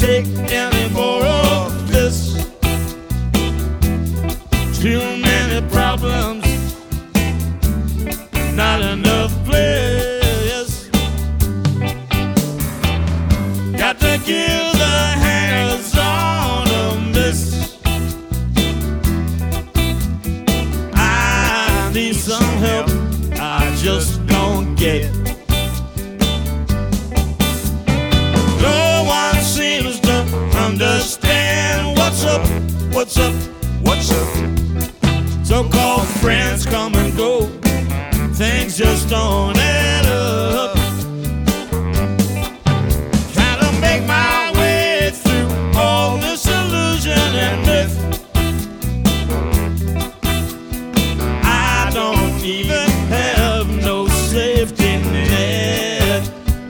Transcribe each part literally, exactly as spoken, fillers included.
take any more of this. Too many problems, not enough place. Got to give the hangers on a miss. I need some help, I just don't get. No one seems to understand what's up, what's up, what's up. So-called friends come and go, things just don't add up. Trying to make my way through all this illusion and myth. I don't even have no safety net.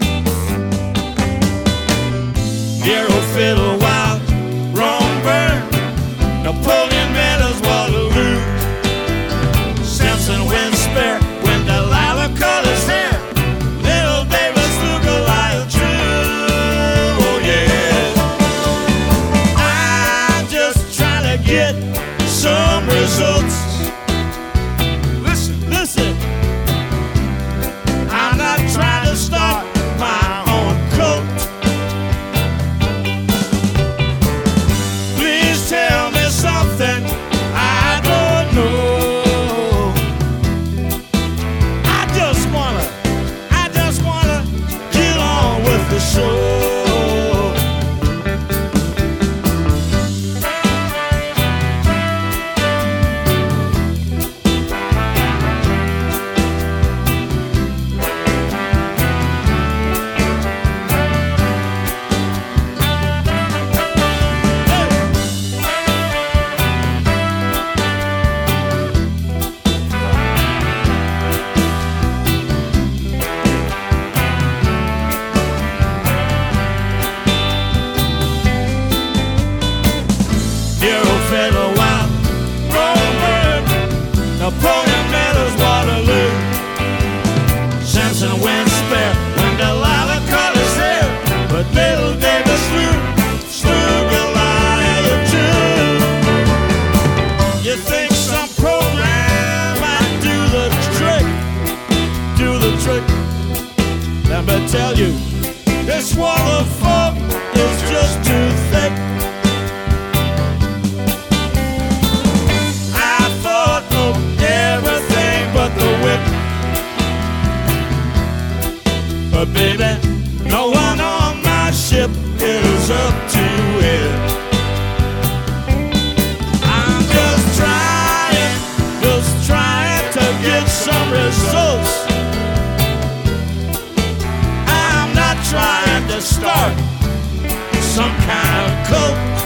Dear old fiddle, wild, wrong burn. Napoleon Meadows, Waterloo. Samson went spare when Delilah cut his hair. Little David slew Goliath true. Oh yeah. I'm just trying to get some results. Listen, listen. I'm not trying to start my own cult. Please tell me something I don't know. I just wanna, I just wanna get on with the show. Dear old fellow, wild, wrong bird. Napoleon Meadows, Waterloo. Samson went spare when Delilah cut his hair. But little David slew, slew Goliath too. You think some program might do the trick, do the trick? Let me tell you, this wall of fog is just too thick. But baby, no one on my ship is up to it. I'm just trying, just trying to get some results. I'm not trying to start some kind of cult.